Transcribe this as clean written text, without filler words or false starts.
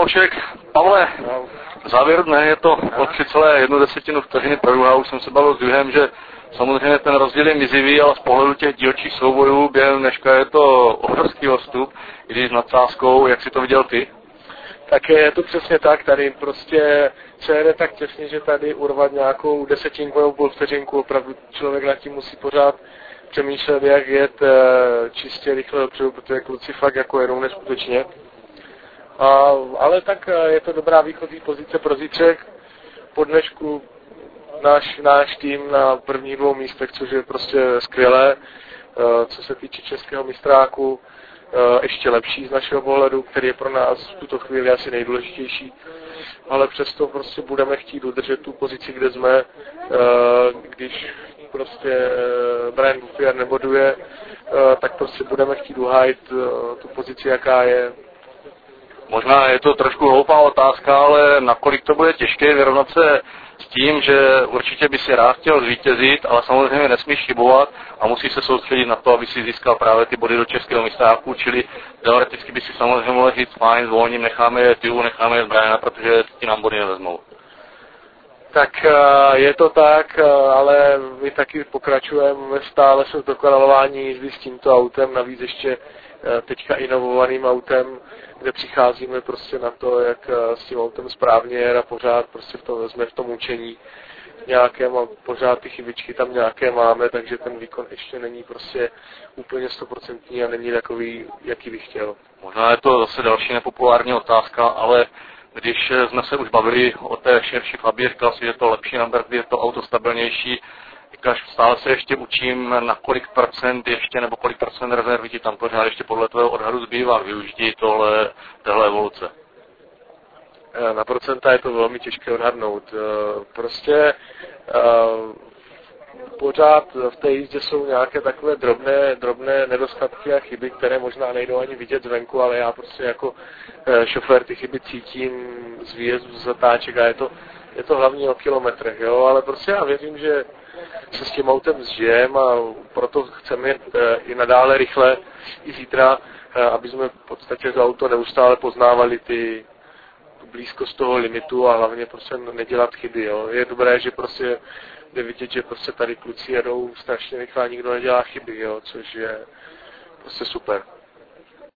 Pavlošek. Pavle, v závěru dne je to o 3,1 vteřiny pro druhá. Už jsem se bavil s Juhem, že samozřejmě ten rozdíl je mizivý, ale z pohledu těch dílčích soubojů během dneška je to obrovský odstup, i když s nadsázkou. Jak si to viděl ty? Tak je to přesně tak, tady prostě se jede tak těsně, že tady urvat nějakou desetinku nebo půl vteřinku, opravdu člověk nad tím musí pořád přemýšlet, jak jet čistě rychle dopředu, protože kluci fakt jako jedou neskutečně. Ale tak je to dobrá výchozí pozice pro zítřek. Po dnešku náš tým na prvních 2 místech, což je prostě skvělé, co se týče českého mistráku. Ještě lepší z našeho pohledu, který je pro nás v tuto chvíli asi nejdůležitější, ale přesto prostě budeme chtít udržet tu pozici, kde jsme, když prostě Brian Buffier neboduje, tak prostě budeme chtít uhájit tu pozici, jaká je. Možná je to trošku hloupá otázka, ale nakolik to bude těžké vyrovnat se s tím, že určitě by si rád chtěl zvítězit, ale samozřejmě nesmíš chybovat a musí se soustředit na to, aby si získal právě ty body do českého mistráku, čili teoreticky by si samozřejmě mohl říct, fajn, zvolním, necháme je Tiu, necháme je Briana, protože ti nám body nevezmou. Tak je to tak, ale my taky pokračujeme stále se v dokonalování jízdy s tímto autem, navíc ještě teďka inovovaným autem, kde přicházíme prostě na to, jak s tím autem správně jet a pořád prostě jsme v tom učení nějakém a pořád ty chybičky tam nějaké máme, takže ten výkon ještě není prostě úplně 100% a není takový, jaký bych chtěl. Možná je to zase další nepopulární otázka, ale když jsme se už bavili o té širší Fabě, říkal si, že je to lepší na brzdy, je to auto stabilnější. Říkáš, stále se ještě učím, na kolik procent ještě, nebo kolik procent rezervy ti tam pořád ještě podle tvého odhadu zbývá využití téhle evoluce? Na procenta je to velmi těžké odhadnout. Prostě pořád v té jízdě jsou nějaké takové drobné nedostatky a chyby, které možná nejdou ani vidět zvenku, ale já prostě jako šofér ty chyby cítím z výjezdu, z zatáček a je to hlavně o kilometrech, jo, ale prostě já věřím, že se s tím autem zžijem a proto chceme jít i nadále rychle i zítra, aby jsme v podstatě to auto neustále poznávali tu blízkost toho limitu a hlavně prostě nedělat chyby, jo. Je dobré, že prostě jde vidět, že prostě tady kluci jedou strašně rychle a nikdo nedělá chyby, jo, což je prostě super.